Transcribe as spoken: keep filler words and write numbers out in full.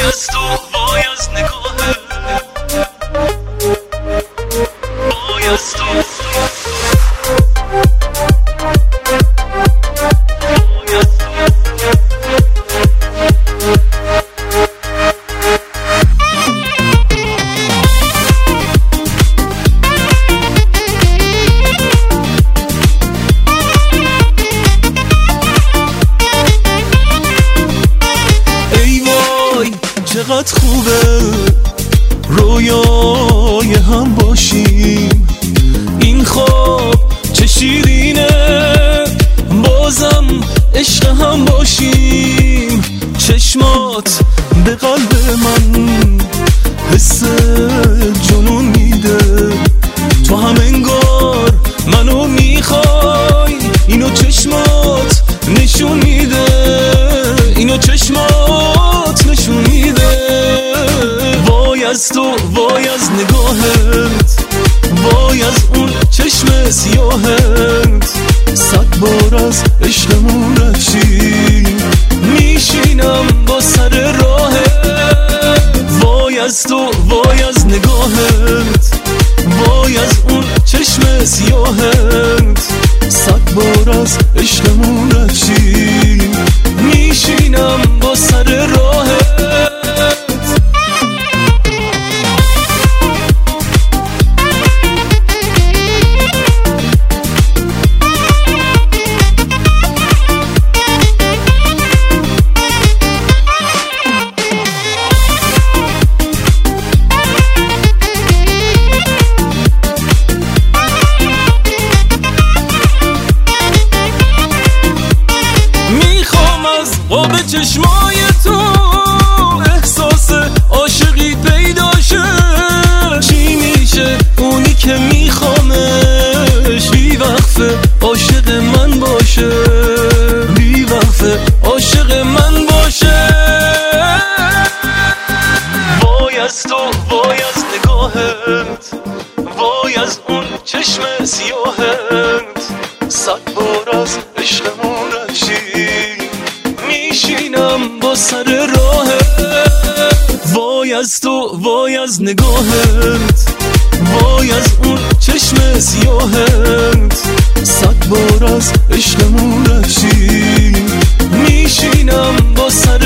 از تو، وای از نگاهت، وای از تو. چقدر خوبه رویای هم باشیم، این خواب چه شیرینه بازم عشق هم باشیم. چشمات به قلب من حس جنون میده، تو هم انگار منو میخوای، اینو چشمات نشون میده، اینو چشمات نشون میده. وای از تو، وای از نگاهت، وای از اون چشم سیاهت، صد بار از عشقمون رچی میشینم با سر راهت. وای از تو، وای از نگاهت، وای از اون چشم سیاهت، صد بار از عشقمون رچی میشینم با سر راهت. آب چشمای تو احساس عاشقی پیدا شه، چی میشه اونی که میخوامش بی وقفه عاشق من باشه، بی وقفه عاشق من باشه. وای از تو، وای از نگاهت، وای از اون چشم سیاهت، صد بار از عشقمون رچی میشینم با سر راهت. وای از تو، وای از نگاهت، وای از اون چشم سیاهت، صد بار از عشقمون رچی میشینم با سر